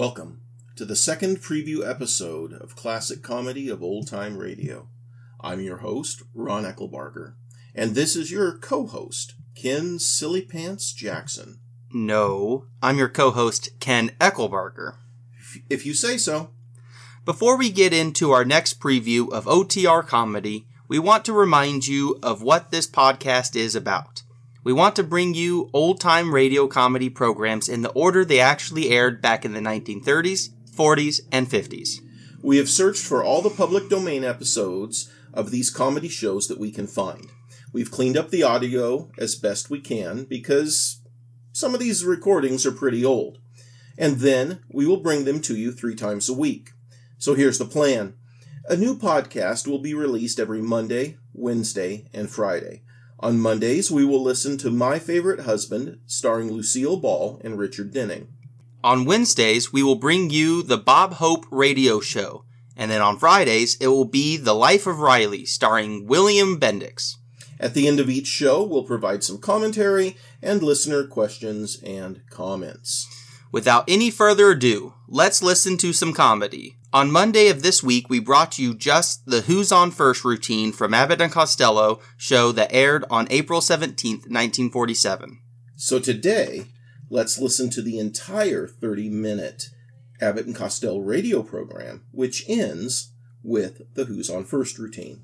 Welcome to the second preview episode of Classic Comedy of Old Time Radio. I'm your host, Ron Eckelbarger, and this is your co-host, Ken Sillypants Jackson. No, I'm your co-host, Ken Eckelbarger. If you say so. Before we get into our next preview of OTR Comedy, we want to remind you of what this podcast is about. We want to bring you old-time radio comedy programs in the order they actually aired back in the 1930s, 40s, and 50s. We have searched for all the public domain episodes of these comedy shows that we can find. We've cleaned up the audio as best we can because some of these recordings are pretty old. And then we will bring them to you 3 times a week. So here's the plan. A new podcast will be released every Monday, Wednesday, and Friday. On Mondays, we will listen to My Favorite Husband, starring Lucille Ball and Richard Denning. On Wednesdays, we will bring you the Bob Hope Radio Show. And then on Fridays, it will be The Life of Riley, starring William Bendix. At the end of each show, we'll provide some commentary and listener questions and comments. Without any further ado, let's listen to some comedy. On Monday of this week, we brought you just the Who's On First routine from Abbott and Costello show that aired on April 17th, 1947. So today, let's listen to the entire 30-minute Abbott and Costello radio program, which ends with the Who's On First routine.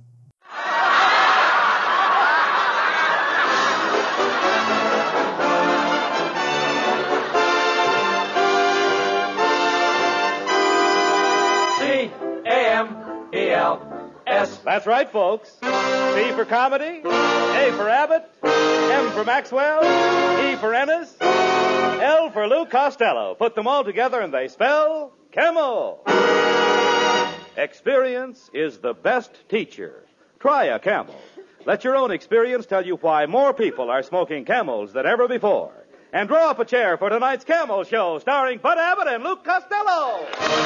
C-A-M-E-L-S. That's right, folks. C for comedy, A for Abbott, M for Maxwell, E for Ennis, L for Lou Costello. Put them all together and they spell Camel. Experience is the best teacher. Try a Camel. Let your own experience tell you why more people are smoking Camels than ever before. And draw up a chair for tonight's Camel Show, starring Bud Abbott and Lou Costello.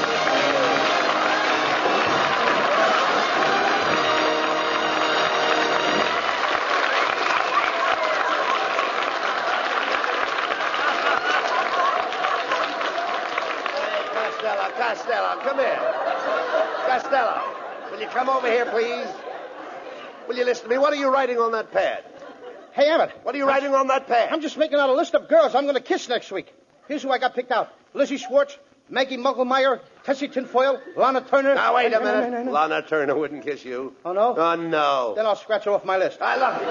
Costello, come here. Costello, will you come over here, please? Will you listen to me? What are you writing on that pad? Hey, Abbott. What are you writing on that pad? I'm just making out a list of girls I'm going to kiss next week. Here's who I got picked out. Lizzie Schwartz, Maggie Mugglemeyer, Tessie Tinfoil, Lana Turner. Now, wait a minute. No. Lana Turner wouldn't kiss you. Oh, no? Oh, no. Then I'll scratch her off my list. I love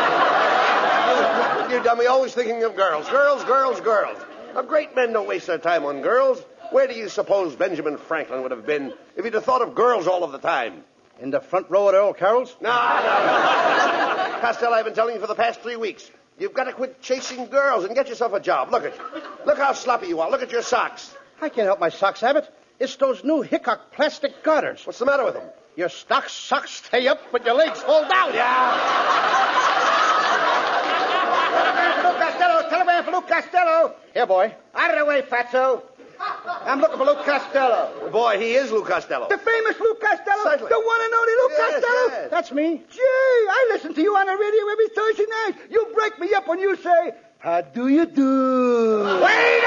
you. You dummy, always thinking of girls. Girls. Now, great men don't waste their time on girls. Where do you suppose Benjamin Franklin would have been if he'd have thought of girls all of the time? In the front row at Earl Carroll's? No. Costello, I've been telling you for the past 3 weeks. You've got to quit chasing girls and get yourself a job. Look how sloppy you are. Look at your socks. I can't help my socks, Abbott. It's those new Hickok plastic garters. What's the matter with them? Your socks stay up, but your legs fall down. Yeah. Telegram for Lou Costello. Here, boy. Out of the way, Fatso. I'm looking for Lou Costello. Boy, he is Lou Costello. The famous Lou Costello? Certainly. The one and only Lou Costello? Yes. That's me. Gee, I listen to you on the radio every Thursday night. You break me up when you say, how do you do? Wait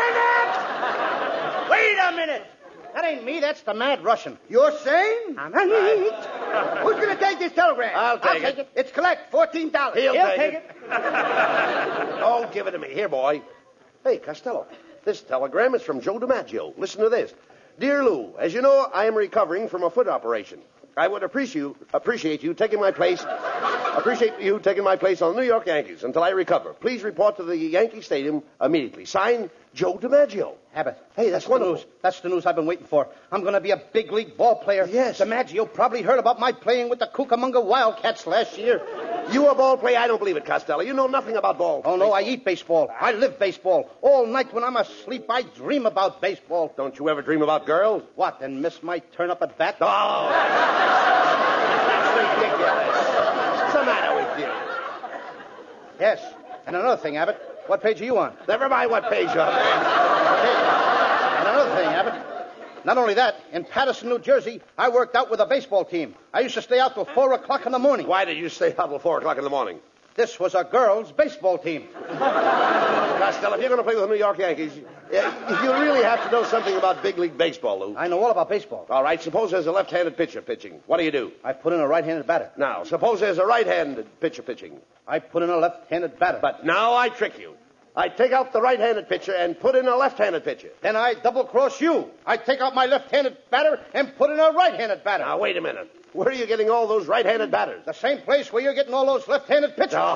a minute! That ain't me, that's the Mad Russian. You're saying? I'm right. Who's going to take this telegram? I'll take it. It's collect, $14. He'll take it. Oh, give it to me. Here, boy. Hey, Costello, this telegram is from Joe DiMaggio. Listen to this. Dear Lou, as you know, I am recovering from a foot operation. I would appreciate you taking my place on the New York Yankees until I recover. Please report to the Yankee Stadium immediately. Signed, Joe DiMaggio. Abbott. Hey, that's wonderful. That's the news I've been waiting for. I'm going to be a big league ball player. Yes. DiMaggio probably heard about my playing with the Cucamonga Wildcats last year. You a ball player? I don't believe it, Costello. You know nothing about ball. Oh, no, I eat baseball. I live baseball. All night when I'm asleep, I dream about baseball. Don't you ever dream about girls? What, and miss my turn up at bat? Oh! That's ridiculous. What's the matter with you? Yes. And another thing, Abbott. What page are you on? Never mind what page you're on. And another thing, Abbott. Not only that, in Patterson, New Jersey, I worked out with a baseball team. I used to stay out till 4 o'clock in the morning. Why did you stay out till 4 o'clock in the morning? This was a girls' baseball team. Costello, if you're going to play with the New York Yankees, you really have to know something about big league baseball, Lou. I know all about baseball. All right, suppose there's a left-handed pitcher pitching. What do? I put in a right-handed batter. Now, suppose there's a right-handed pitcher pitching. I put in a left-handed batter. But now I trick you. I take out the right-handed pitcher and put in a left-handed pitcher. Then I double-cross you. I take out my left-handed batter and put in a right-handed batter. Now, wait a minute. Where are you getting all those right-handed batters? The same place where you're getting all those left-handed pitchers. Oh.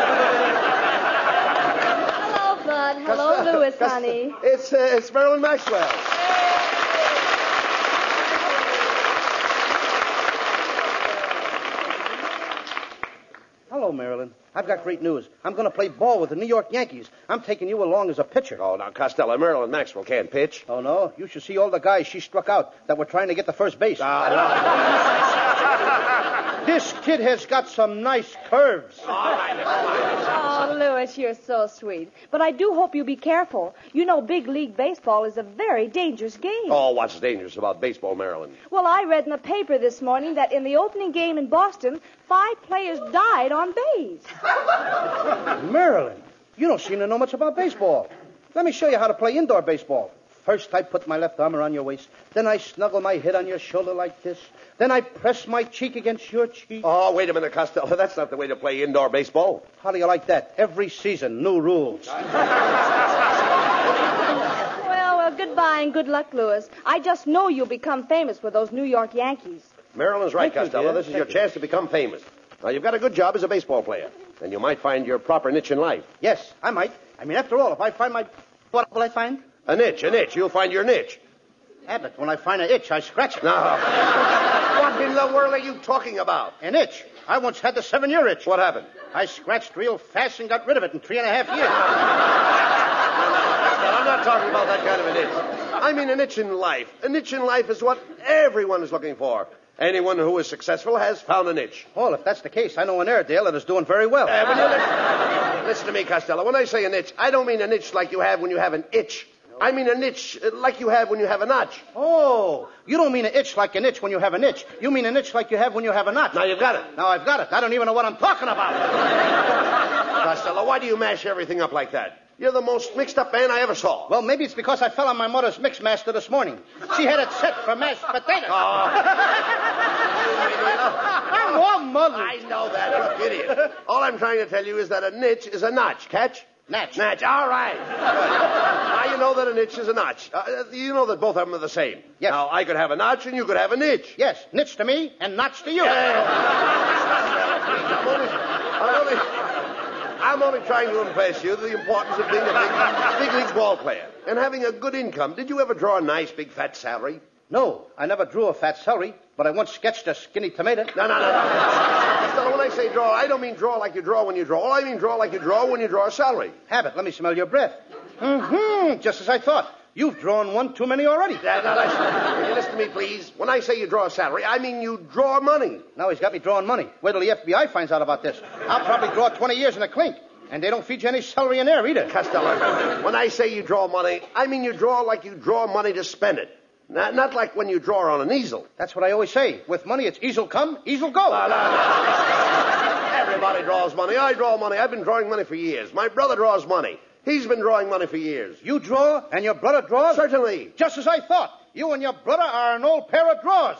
Hello, Bud. Hello, Louis, honey. It's Marilyn Maxwell. Hello, Marilyn. I've got great news. I'm going to play ball with the New York Yankees. I'm taking you along as a pitcher. Oh, now, Costello, Marilyn Maxwell can't pitch. Oh, no? You should see all the guys she struck out that were trying to get to first base. This kid has got some nice curves. Oh, Louis, you're so sweet. But I do hope you be careful. You know big league baseball is a very dangerous game. Oh, what's dangerous about baseball, Marilyn? Well, I read in the paper this morning that in the opening game in Boston, 5 players died on base. Marilyn, you don't seem to know much about baseball. Let me show you how to play indoor baseball. First, I put my left arm around your waist. Then I snuggle my head on your shoulder like this. Then I press my cheek against your cheek. Oh, wait a minute, Costello. That's not the way to play indoor baseball. How do you like that? Every season, new rules. Well, goodbye and good luck, Louis. I just know you'll become famous with those New York Yankees. Marilyn's right, Thank you, Costello. dear. This is your chance to become famous. Now, you've got a good job as a baseball player, and you might find your proper niche in life. Yes, I might. I mean, after all, if I find my... What will I find? A niche. You'll find your niche. Abbott, when I find an itch, I scratch it. Now, what in the world are you talking about? An itch. I once had the 7-year itch. What happened? I scratched real fast and got rid of it in 3.5 years. I'm not talking about that kind of an itch. I mean an itch in life. A niche in life is what everyone is looking for. Anyone who is successful has found a niche. Well, if that's the case, I know an Airedale that is doing very well. Listen to me, Costello. When I say a niche, I don't mean a niche like you have when you have an itch. I mean a niche like you have when you have a notch. Oh, you don't mean an itch like an itch when you have an itch. You mean an itch like you have when you have a notch. Now you've got it. Now I've got it. I don't even know what I'm talking about. Costello, why do you mash everything up like that? You're the most mixed-up man I ever saw. Well, maybe it's because I fell on my mother's mix master this morning. She had it set for mashed potatoes. I'm all mother. I know that, you idiot. All I'm trying to tell you is that a niche is a notch. Catch? Natch. Natch. All right. Now you know that a niche is a notch. You know that both of them are the same. Yes. Now, I could have a notch and you could have a niche. Yes, niche to me and notch to you. I'm only trying to impress you the importance of being a big league ball player and having a good income. Did you ever draw a nice, big, fat salary? No, I never drew a fat celery, but I once sketched a skinny tomato. No. Costello, when I say draw, I don't mean draw like you draw when you draw. I mean draw like you draw when you draw a salary. Habit, let me smell your breath. Just as I thought. You've drawn one too many already. Now, will you listen to me, please? When I say you draw a salary, I mean you draw money. Now he's got me drawing money. Wait till the FBI finds out about this. I'll probably draw 20 years in a clink. And they don't feed you any celery in there either. Costello, when I say you draw money, I mean you draw like you draw money to spend it. Not like when you draw on an easel. That's what I always say. With money, it's easel come, easel go. No. Everybody draws money. I draw money. I've been drawing money for years. My brother draws money. He's been drawing money for years. You draw and your brother draws? Certainly. Just as I thought. You and your brother are an old pair of drawers.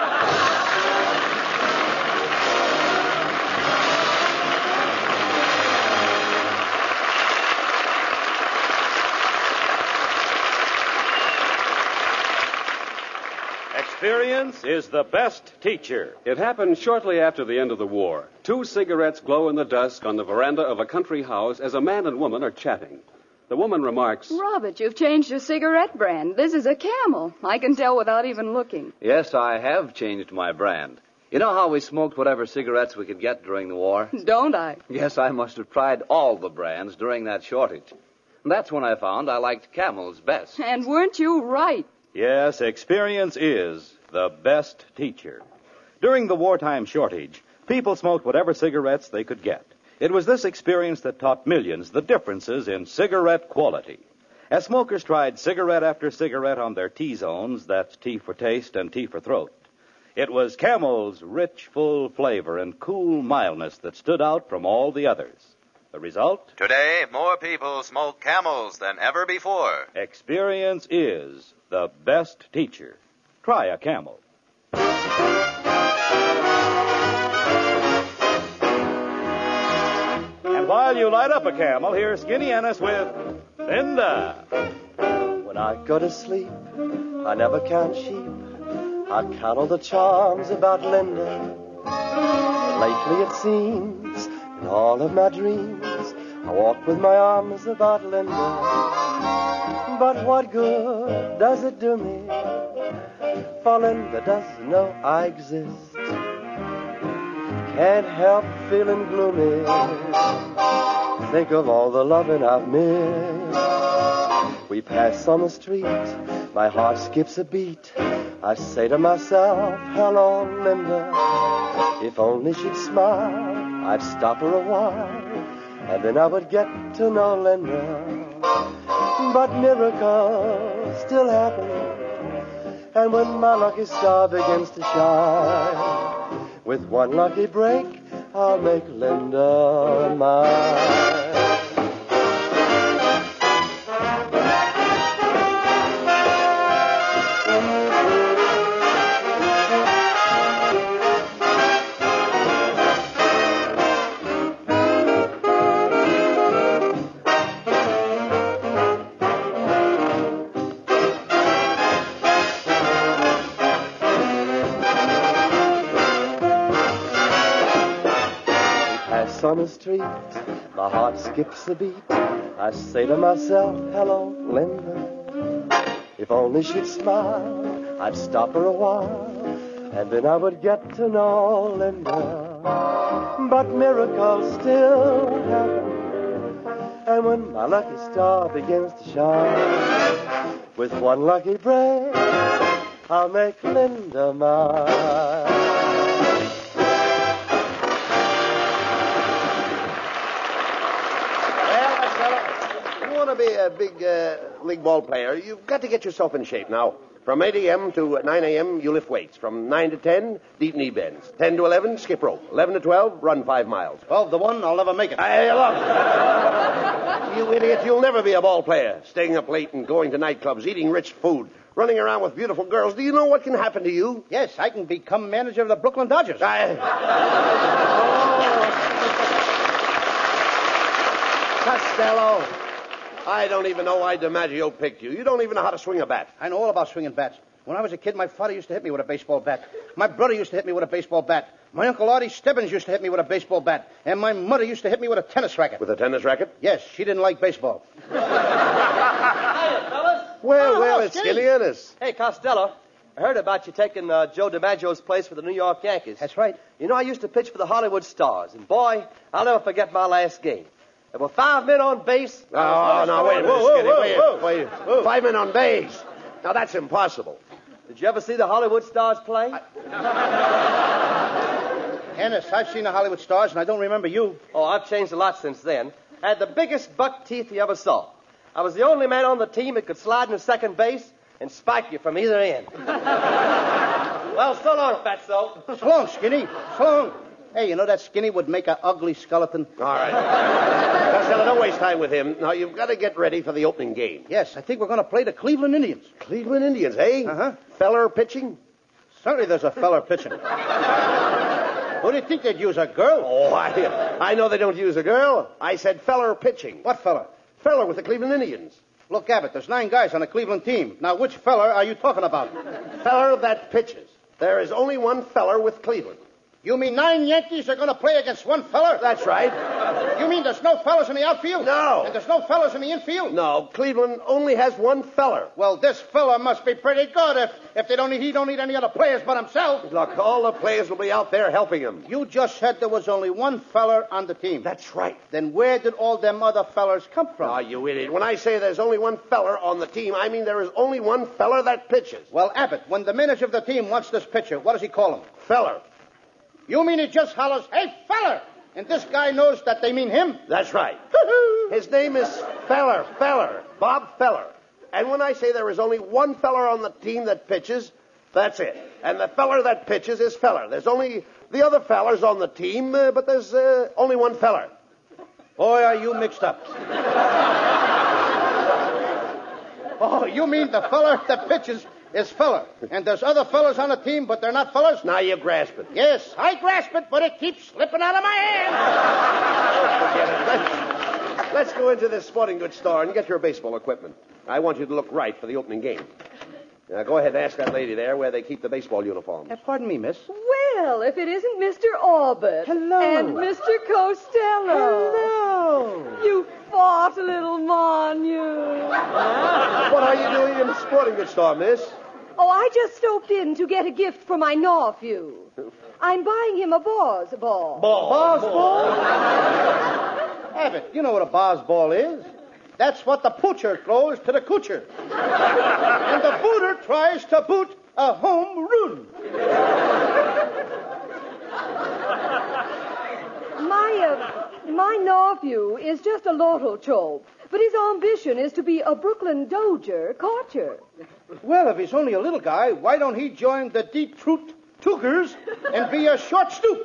Experience is the best teacher. It happened shortly after the end of the war. 2 cigarettes glow in the dusk on the veranda of a country house as a man and woman are chatting. The woman remarks, Robert, you've changed your cigarette brand. This is a Camel. I can tell without even looking. Yes, I have changed my brand. You know how we smoked whatever cigarettes we could get during the war? Don't I? Yes, I must have tried all the brands during that shortage. And that's when I found I liked Camels best. And weren't you right? Yes, experience is the best teacher. During the wartime shortage, people smoked whatever cigarettes they could get. It was this experience that taught millions the differences in cigarette quality. As smokers tried cigarette after cigarette on their T-zones, that's T for taste and T for throat, It was Camel's rich, full flavor and cool mildness that stood out from all the others. The result? Today, more people smoke Camels than ever before. Experience is the best teacher. Try a Camel. And while you light up a Camel, here's Skinny Ennis with Linda. When I go to sleep, I never count sheep. I count all the charms about Linda. Lately it seems, in all of my dreams, I walk with my arms about Linda. But what good does it do me? For Linda doesn't know I exist. Can't help feeling gloomy. Think of all the loving I've missed. We pass on the street, my heart skips a beat. I say to myself, hello, Linda. If only she'd smile, I'd stop her a while, and then I would get to know Linda. But miracles still happen, and when my lucky star begins to shine, with one lucky break, I'll make Linda mine. On the street, my heart skips a beat. I say to myself, hello, Linda. If only she'd smile, I'd stop her a while, and then I would get to know Linda. But miracles still happen, and when my lucky star begins to shine, with one lucky break, I'll make Linda mine. To be a big league ball player, you've got to get yourself in shape now. From 8 a.m. to 9 a.m., you lift weights. From 9 to 10, deep knee bends. 10 to 11, skip rope. 11 to 12, run 5 miles. 12 to 1, I'll never make it. Hey, look. You idiot, you'll never be a ball player. Staying up late and going to nightclubs, eating rich food, running around with beautiful girls. Do you know what can happen to you? Yes, I can become manager of the Brooklyn Dodgers. Costello. I don't even know why DiMaggio picked you. You don't even know how to swing a bat. I know all about swinging bats. When I was a kid, my father used to hit me with a baseball bat. My brother used to hit me with a baseball bat. My Uncle Artie Stebbins used to hit me with a baseball bat. And my mother used to hit me with a tennis racket. With a tennis racket? Yes, she didn't like baseball. Hiya, fellas. Well, it's Skinny Ennis. Hey, Costello. I heard about you taking Joe DiMaggio's place for the New York Yankees. That's right. You know, I used to pitch for the Hollywood Stars, and boy, I'll never forget my last game. There were 5 men on base. Oh, now, wait a minute, Skinny. Wait. 5 men on base. Now, that's impossible. Did you ever see the Hollywood Stars play? Ennis, I've seen the Hollywood Stars, and I don't remember you. Oh, I've changed a lot since then. I had the biggest buck teeth you ever saw. I was the only man on the team that could slide into second base and spike you from either end. Well, so long, Fatso. So long, Skinny. So long. Hey, you know that Skinny would make an ugly skeleton? All right. Costello, don't waste time with him. Now, you've got to get ready for the opening game. Yes, I think we're going to play the Cleveland Indians. Cleveland Indians, eh? Uh-huh. Feller pitching? Certainly there's a feller pitching. Who do you think they'd use, a girl? Oh, I know they don't use a girl. I said feller pitching. What feller? Feller with the Cleveland Indians. Look, Abbott, there's 9 guys on the Cleveland team. Now, which feller are you talking about? Feller that pitches. There is only one feller with Cleveland. You mean 9 Yankees are going to play against one feller? That's right. You mean there's no fellas in the outfield? No. And there's no fellas in the infield? No, Cleveland only has one feller. Well, this fella must be pretty good if he don't need any other players but himself. Look, all the players will be out there helping him. You just said there was only one feller on the team. That's right. Then where did all them other fellers come from? Ah, you idiot. When I say there's only one feller on the team, I mean there is only one feller that pitches. Well, Abbott, when the manager of the team wants this pitcher, what does he call him? Feller. You mean he just hollers, "Hey, feller!" And this guy knows that they mean him? That's right. His name is Feller, Bob Feller. And when I say there is only one feller on the team that pitches, That's it. And the feller that pitches is feller. There's only the other fellers on the team, but there's only one feller. Boy, are you mixed up. Oh, you mean the feller that pitches is feller, and there's other fellers on the team, but they're not fellers? Now you grasp it. Yes, I grasp it, but it keeps slipping out of my hand. Forget it. Let's go into this sporting goods store and get your baseball equipment. I want you to look right for the opening game. Now, go ahead and ask that lady there where they keep the baseball uniforms. Pardon me, miss. Well, if it isn't Mr. Orbit. Hello. And Mr. Costello. Hello. You fought, little mon, you. What are you doing in the sporting goods store, miss? Oh, I just stopped in to get a gift for my nephew. I'm buying him a Boz ball. Boz ball? Abbott, you know what a Boz ball is. That's what the poocher throws to the coocher. And the booter tries to boot a home run. My nephew is just a lotto chope, but his ambition is to be a Brooklyn Dozier catcher. Well, if he's only a little guy, why don't he join the Detroit Tookers and be a short stoop?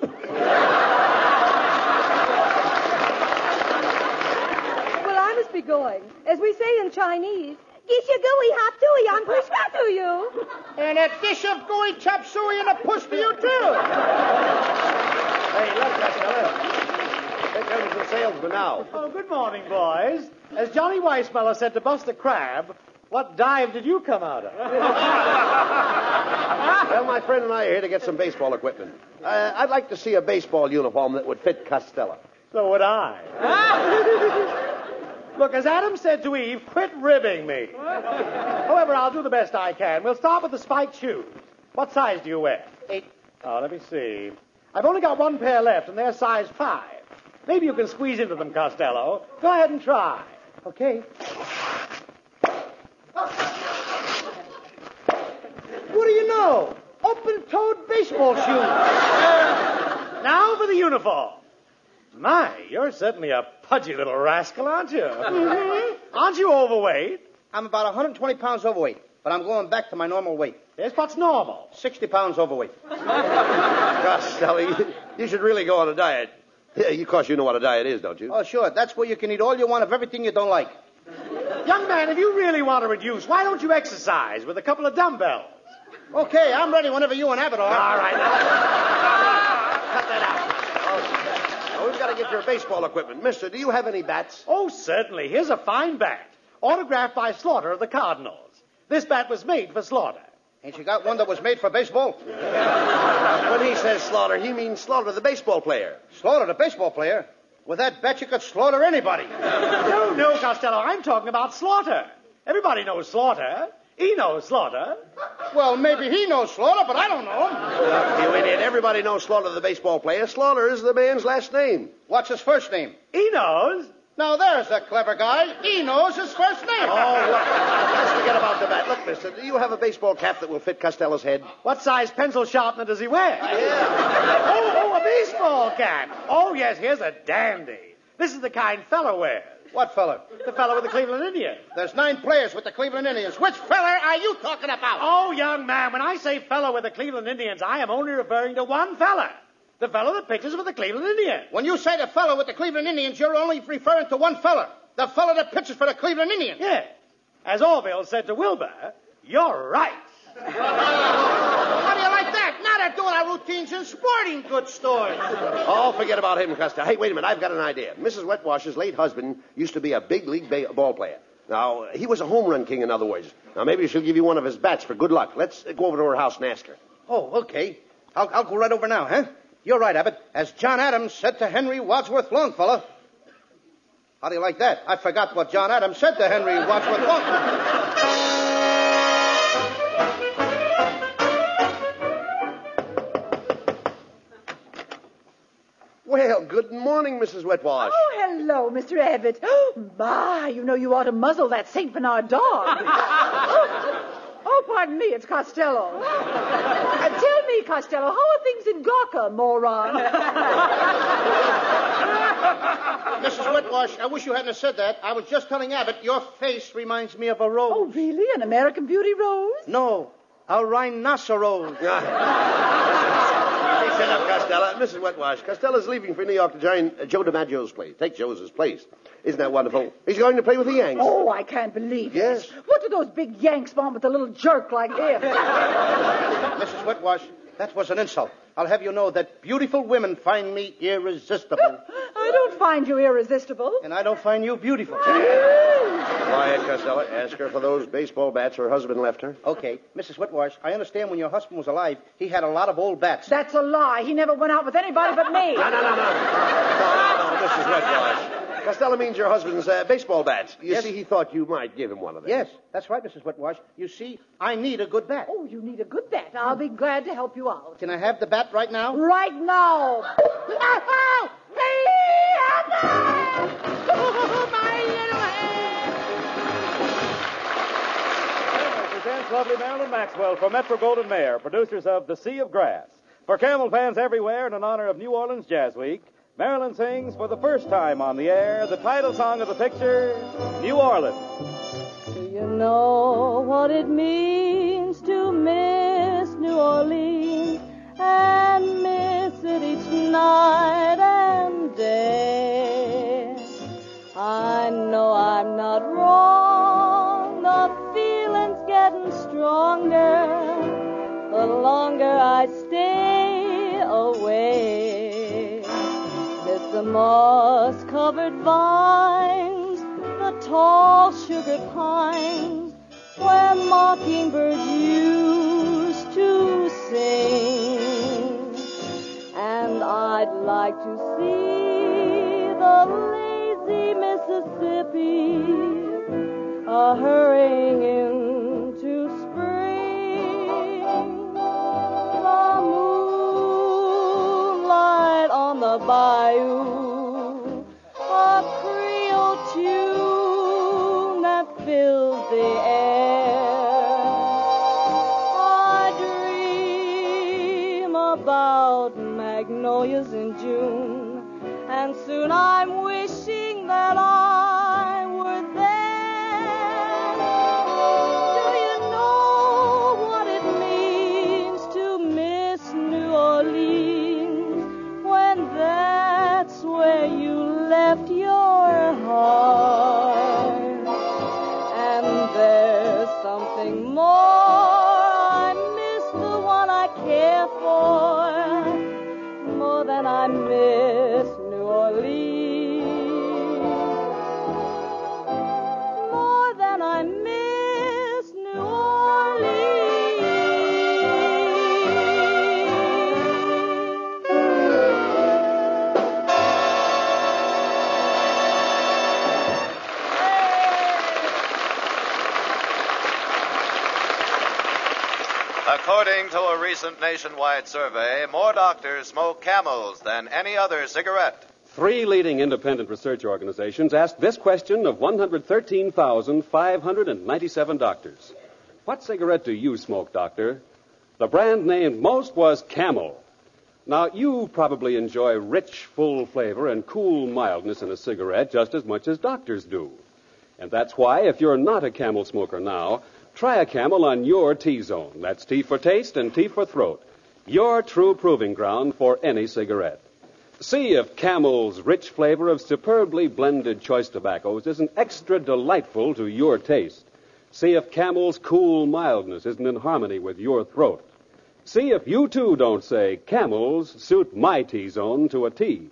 Well, I must be going. As we say in Chinese, Gish ya gooey hop dooey, I'm pushka to you. And a dish of gooey chop suey and a push for you, too. Hey, look, Costello. Here comes the salesman now. Oh, good morning, boys. As Johnny Weissmuller said to Buster Crabbe, what dive did you come out of? Well, my friend and I are here to get some baseball equipment. I'd like to see a baseball uniform that would fit Costello. So would I. Look, as Adam said to Eve, quit ribbing me. However, I'll do the best I can. We'll start with the spiked shoes. What size do you wear? 8. Oh, let me see. I've only got one pair left, and they're size 5. Maybe you can squeeze into them, Costello. Go ahead and try. Okay. What do you know? Open-toed baseball shoes. Now for the uniform. My, you're certainly a pudgy little rascal, aren't you? Mm-hmm. Aren't you overweight? I'm about 120 pounds overweight, but I'm going back to my normal weight. Yes, what's normal? 60 pounds overweight. Costello, you should really go on a diet. Yeah, of course you know what a diet is, don't you? Oh, sure. That's where you can eat all you want of everything you don't like. Young man, if you really want to reduce, why don't you exercise with a couple of dumbbells? Okay, I'm ready whenever you and Abbott are. All right. Cut that out. Now, we've got to get your baseball equipment. Mister, do you have any bats? Oh, certainly. Here's a fine bat. Autographed by Slaughter of the Cardinals. This bat was made for Slaughter. Ain't you got one that was made for baseball? When he says Slaughter, he means Slaughter, the baseball player. Slaughter, the baseball player? With that bat, you could slaughter anybody. No, Costello. I'm talking about Slaughter. Everybody knows Slaughter. He knows Slaughter. Well, maybe he knows Slaughter, but I don't know him. You idiot. Everybody knows Slaughter, the baseball player. Slaughter is the man's last name. What's his first name? He knows. Now, there's a clever guy. He knows his first name. Oh, look. Let's forget about the bat. Look, mister, do you have a baseball cap that will fit Costello's head? What size pencil sharpener does he wear? Yeah. Oh, a baseball cap. Oh, yes, here's a dandy. This is the kind fella wears. What fella? The fella with the Cleveland Indians. There's 9 players with the Cleveland Indians. Which fella are you talking about? Oh, young man, when I say fella with the Cleveland Indians, I am only referring to one fella. The fellow that pitches for the Cleveland Indians. When you say the fellow with the Cleveland Indians, you're only referring to one fella. The fellow that pitches for the Cleveland Indians. Yeah. As Orville said to Wilbur, you're right. How do you like that? Now they're doing our routines in sporting goods stores. Oh, forget about him, Costello. Hey, wait a minute. I've got an idea. Mrs. Wetwash's late husband used to be a big league ball player. Now, he was a home run king, in other words. Now, maybe she'll give you one of his bats for good luck. Let's go over to her house and ask her. Oh, okay. I'll go right over now, huh? You're right, Abbott. As John Adams said to Henry Wadsworth Longfellow. How do you like that? I forgot what John Adams said to Henry Wadsworth Longfellow. Well, good morning, Mrs. Wetwash. Oh, hello, Mr. Abbott. Oh, my, you know you ought to muzzle that St. Bernard dog. Oh, pardon me, it's Costello. Tell me, Costello, how are things in Gawker, moron? Mrs. Wetwash, I wish you hadn't said that. I was just telling Abbott your face reminds me of a rose. Oh, really? An American Beauty rose? No, A rhinoceros. Hey, shut up, Costello. Mrs. Wetwash, Costello's leaving for New York to join Joe DiMaggio's place. Take Joe's place. Isn't that wonderful? He's going to play with the Yanks. Oh, I can't believe Yes. it. What do those big Yanks want with a little jerk like him? Mrs. Wetwash, that was an insult. I'll have you know that beautiful women find me irresistible. I don't find you irresistible. And I don't find you beautiful. Quiet, Costello. Ask her for those baseball bats her husband left her. Okay, Mrs. Wetwash, I understand when your husband was alive, he had a lot of old bats. That's a lie. He never went out with anybody but me. No, Mrs. Wetwash. Costello means your husband's baseball bats. You see, he thought you might give him one of them. Yes, that's right, Mrs. Wetwash. You see, I need a good bat. Oh, you need a good bat. I'll be glad to help you out. Can I have the bat right now? Right now. Presents lovely Marilyn Maxwell for Metro-Goldwyn-Mayer, producers of The Sea of Grass. For Camel fans everywhere and in honor of New Orleans Jazz Week, Marilyn sings for the first time on the air the title song of the picture, New Orleans. Do you know what it means to miss New Orleans and miss it each night and day? I know I'm not wrong, the feeling's getting stronger the longer I stay away. Miss the moss-covered vines, the tall sugar pines, where mockingbirds used to sing. And I'd like to see the lazy Mississippi hurrying into spring. The moonlight on the bayou, a Creole tune that fills the air. I dream about magnolias in June, and soon I'm wishing that I were there. Do you know what it means to miss New Orleans when that's where you left your heart? And there's something more. I miss the one I care for more than I miss New Orleans. More than I miss New According to a recent nationwide survey, more doctors smoke Camels than any other cigarette. 3 leading independent research organizations asked this question of 113,597 doctors. What cigarette do you smoke, doctor? The brand named most was Camel. Now, you probably enjoy rich, full flavor and cool mildness in a cigarette just as much as doctors do. And that's why, if you're not a Camel smoker now, try a Camel on your T-zone. That's T for taste and T for throat. Your true proving ground for any cigarette. See if Camel's rich flavor of superbly blended choice tobaccos isn't extra delightful to your taste. See if Camel's cool mildness isn't in harmony with your throat. See if you, too, don't say, Camels suit my T-zone to a T.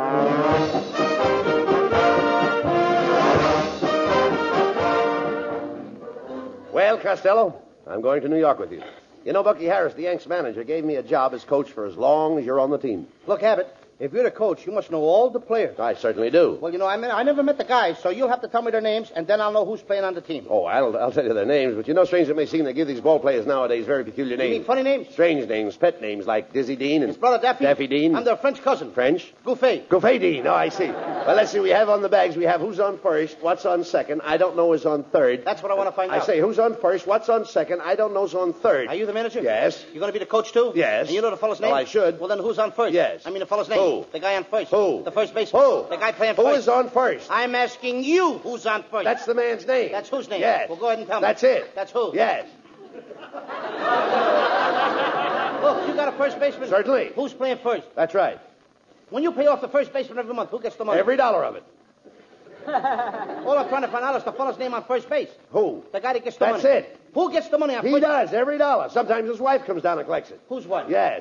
Well, Costello, I'm going to New York with you. You know, Bucky Harris, the Yanks manager, gave me a job as coach for as long as you're on the team. Look, Abbott, if you're the coach, you must know all the players. I certainly do. Well, you know, I never met the guys, so you'll have to tell me their names, and then I'll know who's playing on the team. Oh, I'll tell you their names, but you know, strange it may seem, they give these ball players nowadays very peculiar names. You mean funny names? Strange names, pet names, like Dizzy Dean and... His brother Daffy? Daffy Dean. I'm their French cousin. French? Gouffet. Gouffet Dean, oh, I see. Well, let's see, we have on the bags, we have who's on first, what's on second, I don't know who's on third. That's what I want to find out. I say, who's on first, what's on second, I don't know who's on third. Are you the manager? Yes. You going to be the coach, too? Yes. And you know the fellow's name? Well, I should. Well, then who's on first? Yes. I mean the fellow's name. Who? The guy on first. Who? The first baseman. Who? The guy playing Who first. is on first? I'm asking you who's on first. That's the man's name. That's whose name? Yes. Well, go ahead and tell me. That's it. That's who? Yes. Look, you got a first baseman? Certainly. Who's playing first? That's right. When you pay off the first baseman every month, who gets the money? Every dollar of it. All I'm trying to find out is the fellow's name on first base. Who? The guy that gets the money. That's it. Who gets the money on He first does, every dollar. Sometimes his wife comes down and collects it. Whose wife? Yes.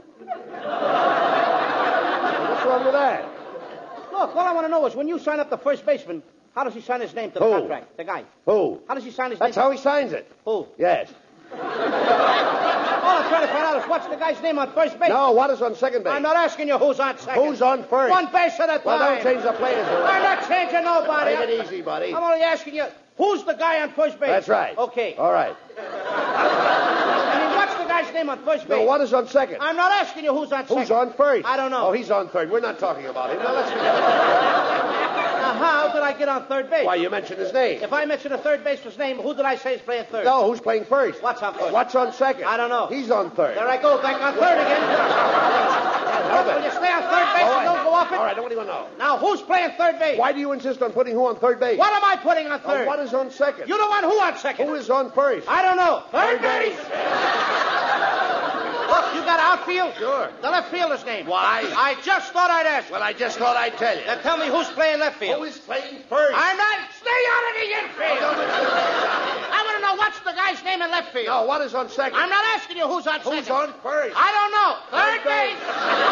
What's wrong with that? Look, all I want to know is when you sign up the first baseman, how does he sign his name to the Who? contract? The guy. Who? How does he sign his That's name? how he signs it. Who? Yes. All I'm trying to find out is what's the guy's name on first base. No, what is on second base? I'm not asking you who's on second. Who's on first? One base at a time. Well, don't change the players around. I'm not changing nobody. Take it easy, buddy. I'm only asking you, who's the guy on first base? That's right. Okay. All right. I mean, what's the guy's name on first base? No, what is on second? I'm not asking you who's on second. Who's on first? I don't know. Oh, he's on third. We're not talking about him. Now, let's forget about Now, how did I get on third base? Why, you mentioned his name. If I mention a third baseman's name, who did I say is playing third? No, who's playing first? What's on first? What's on second? I don't know. He's on third. There I go, back on third again. Look, will you stay on third base and don't go off it? All right, nobody will know. Now, who's playing third base? Why do you insist on putting who on third base? What am I putting on third? What is on second? You don't want who on second? Who is on first? I don't know. Third base. Look, you got outfield? Sure. The left fielder's name. Why? I just thought I'd ask. Well, I just thought I'd tell you. Then tell me who's playing left field. Who is playing first? I'm not. Stay out of the infield. I want to know what's the guy's name in left field. No, what is on second? I'm not asking you who's on second. Who's on first? I don't know. Third base.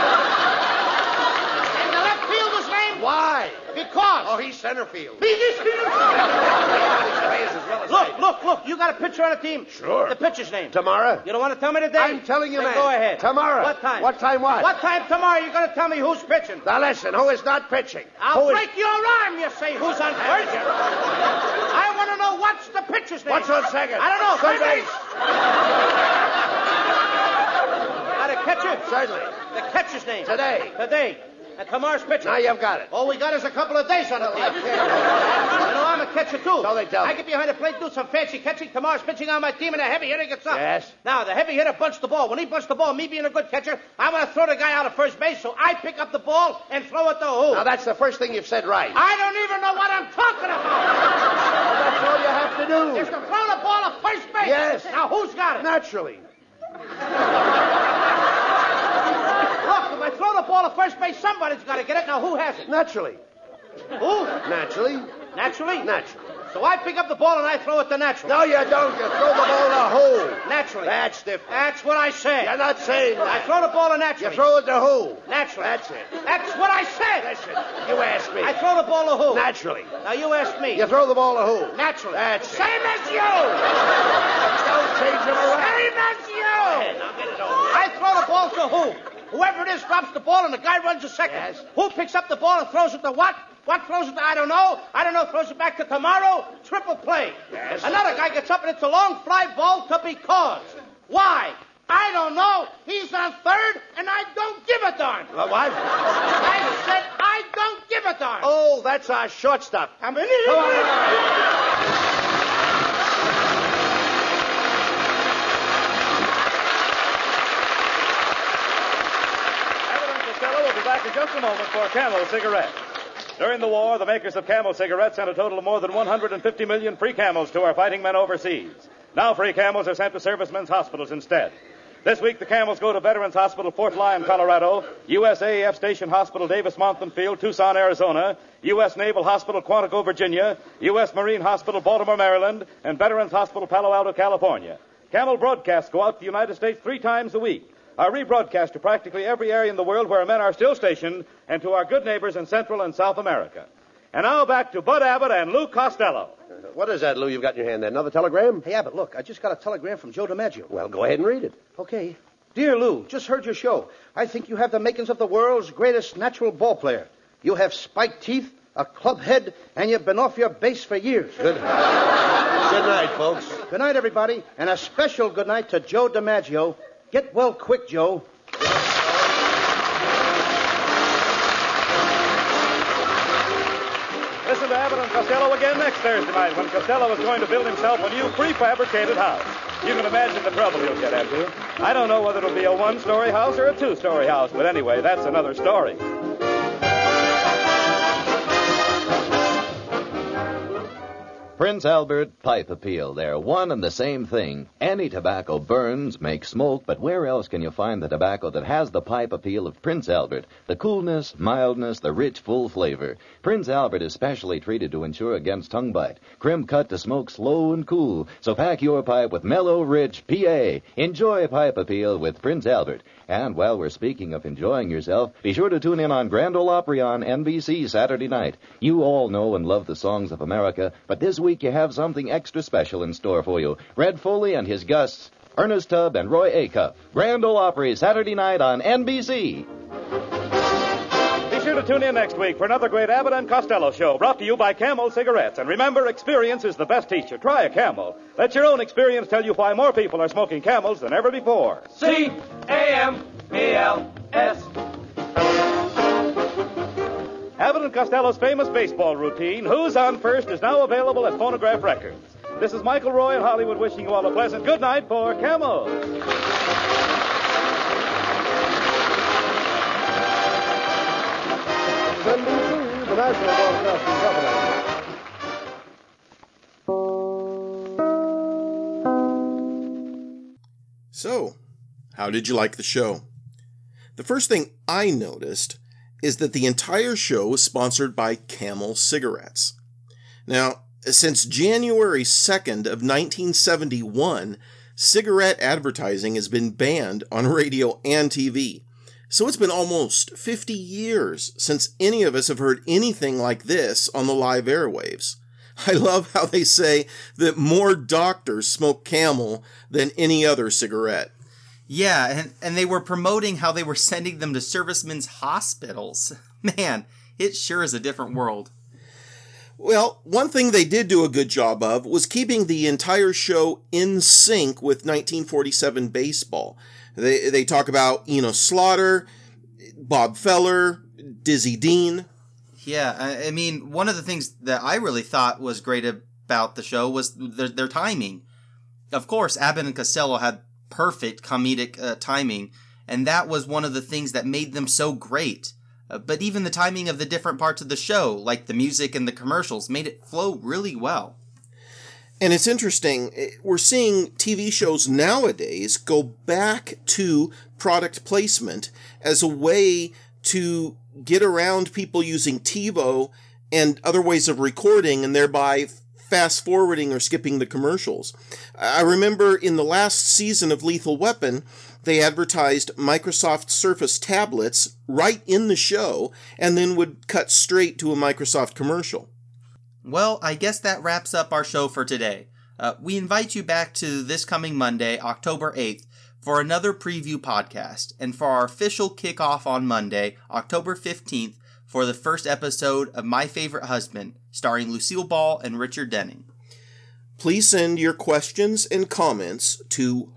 And the left fielder's name? Why? Because. Oh, he's center field. Look. You got a pitcher on the team? Sure. The pitcher's name? Tomorrow. You don't want to tell me today? I'm telling you, then man. Go ahead. Tomorrow. What time? What time what? What time tomorrow you're going to tell me who's pitching? Now listen, who is not pitching? I'll Who is- break your arm, you say. Who's on first? I want to know what's the pitcher's name. What's on second? I don't know. Third base. Got a catcher? Certainly. The catcher's name. Today. And tomorrow's pitcher. Now you've got it. All we got is a couple of days on the team. You know, I'm a catcher, too. So they tell me. I get behind the plate, do some fancy catching. Tomorrow's pitching on my team, and the heavy hitter gets up. Yes. Now, the heavy hitter bunched the ball. When he bunched the ball, me being a good catcher, I'm going to throw the guy out of first base, so I pick up the ball and throw it to who? Now that's the first thing you've said right. I don't even know what I'm talking about. Well, that's all you have to do. Is to throw the ball to first base. Yes. Now, who's got it? Naturally. Look, if I throw the ball to first base, somebody's got to get it. Now, who has it? Naturally. Who? Naturally. Naturally? Naturally. So I pick up the ball and I throw it to Naturally. No, you don't. You throw the ball in a hole. Naturally. That's different. That's what I said. You're not saying that. I throw the ball to Naturally. You throw it to who? Naturally. That's it. That's what I said. Listen, you asked me. I throw the ball to who? Naturally. Now you asked me. You throw the ball to who? Naturally. That's it. Same as you. Don't change them around. Same as you. Now get it over. I throw the ball to who? Whoever it is drops the ball and the guy runs a second. Yes. Who picks up the ball and throws it to what? What throws it to? I don't know. Throws it back to tomorrow. Triple play. Yes. Another guy gets up and it's a long fly ball to because. Why? I don't know. He's on third and I don't give a darn. What? I said I don't give a darn. Oh, that's our shortstop. I'm an idiot. Come on. Costello will be back in just a moment for Camel cigarettes. During the war, the makers of Camel cigarettes sent a total of more than 150 million free Camels to our fighting men overseas. Now free Camels are sent to servicemen's hospitals instead. This week, the Camels go to Veterans Hospital, Fort Lyon, Colorado, USAF Station Hospital, Davis-Monthan Field, Tucson, Arizona, U.S. Naval Hospital, Quantico, Virginia, U.S. Marine Hospital, Baltimore, Maryland, and Veterans Hospital, Palo Alto, California. Camel broadcasts go out to the United States 3 times a week. Are rebroadcast to practically every area in the world where men are still stationed and to our good neighbors in Central and South America. And now back to Bud Abbott and Lou Costello. What is that, Lou, you've got in your hand there? Another telegram? Hey, Abbott, look, I just got a telegram from Joe DiMaggio. Well, go ahead and read it. Okay. Dear Lou, just heard your show. I think you have the makings of the world's greatest natural ball player. You have spiked teeth, a club head, and you've been off your base for years. Good night, folks. Good night, everybody, and a special good night to Joe DiMaggio. Get well quick, Joe. Listen to Abbott and Costello again next Thursday night when Costello is going to build himself a new prefabricated house. You can imagine the trouble he'll get into. I don't know whether it'll be a 1-story house or a 2-story house, but anyway, that's another story. Prince Albert Pipe Appeal. They're one and the same thing. Any tobacco burns, makes smoke, but where else can you find the tobacco that has the pipe appeal of Prince Albert? The coolness, mildness, the rich, full flavor. Prince Albert is specially treated to ensure against tongue bite. Crimp cut to smoke slow and cool. So pack your pipe with mellow, rich PA. Enjoy Pipe Appeal with Prince Albert. And while we're speaking of enjoying yourself, be sure to tune in on Grand Ole Opry on NBC Saturday night. You all know and love the songs of America, but this week you have something extra special in store for you. Red Foley and his guests, Ernest Tubb and Roy Acuff. Grand Ole Opry Saturday night on NBC. Be sure to tune in next week for another great Abbott and Costello show brought to you by Camel Cigarettes. And remember, experience is the best teacher. Try a Camel. Let your own experience tell you why more people are smoking Camels than ever before. C-A-M-E-L-S. Abbott and Costello's famous baseball routine, Who's on First, is now available at Phonograph Records. This is Michael Roy in Hollywood wishing you all a pleasant good night for Camel. NBC, the National Broadcasting Company. So, how did you like the show? The first thing I noticed is that the entire show is sponsored by Camel cigarettes. Now, since January 2nd of 1971, cigarette advertising has been banned on radio and TV. So it's been almost 50 years since any of us have heard anything like this on the live airwaves. I love how they say that more doctors smoke Camel than any other cigarette. Yeah, and they were promoting how they were sending them to servicemen's hospitals. Man, it sure is a different world. Well, one thing they did do a good job of was keeping the entire show in sync with 1947 baseball. They talk about Enos Slaughter, Bob Feller, Dizzy Dean. Yeah, I mean, one of the things that I really thought was great about the show was their timing. Of course, Abbott and Costello had perfect comedic timing, and that was one of the things that made them so great. But even the timing of the different parts of the show, like the music and the commercials, made it flow really well. And it's interesting, we're seeing TV shows nowadays go back to product placement as a way to get around people using TiVo and other ways of recording and thereby fast forwarding or skipping the commercials. I remember in the last season of Lethal Weapon, they advertised Microsoft Surface tablets right in the show and then would cut straight to a Microsoft commercial. Well, I guess that wraps up our show for today. We invite you back to this coming Monday, October 8th, for another preview podcast, and for our official kickoff on Monday, October 15th, for the first episode of My Favorite Husband, starring Lucille Ball and Richard Denning. Please send your questions and comments to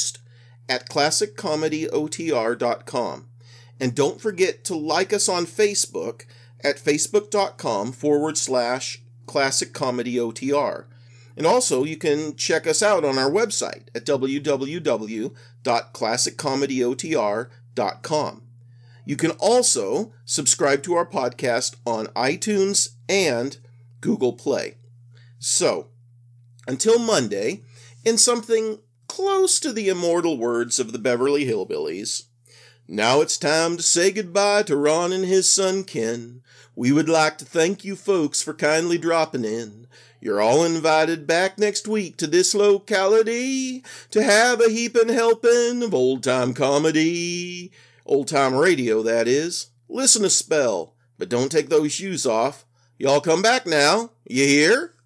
host@classiccomedyotr.com. And don't forget to like us on Facebook at facebook.com/classiccomedyotr. And also, you can check us out on our website at www.classiccomedyotr.com. You can also subscribe to our podcast on iTunes and Google Play. So, until Monday, in something close to the immortal words of the Beverly Hillbillies, now it's time to say goodbye to Ron and his son Ken. We would like to thank you folks for kindly dropping in. You're all invited back next week to this locality to have a heapin' helpin' of old-time comedy. Old-time radio, that is. Listen a spell, but don't take those shoes off. Y'all come back now. You hear?